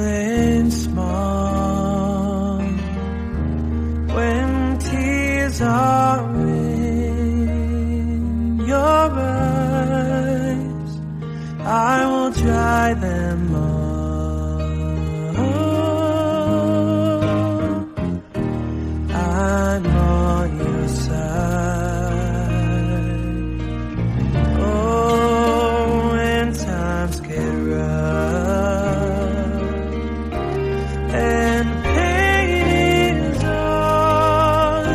feeling small, when tears are in your eyes, I will dry them all. I'm on your side. Oh, when times get rough and pain is all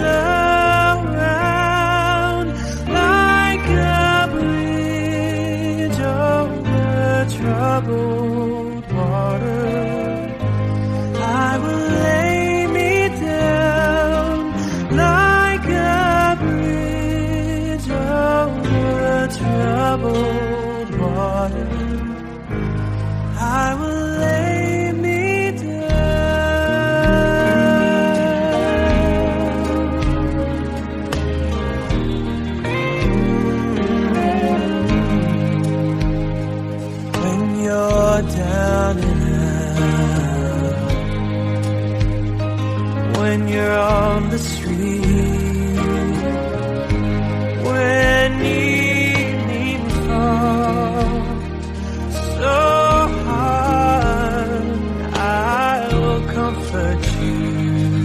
around, like a bridge over troubled water, I will lay me down like a bridge over troubled water. I will lay me down. When you're down and out, when you're on the street, when evening falls so hard, I will comfort you.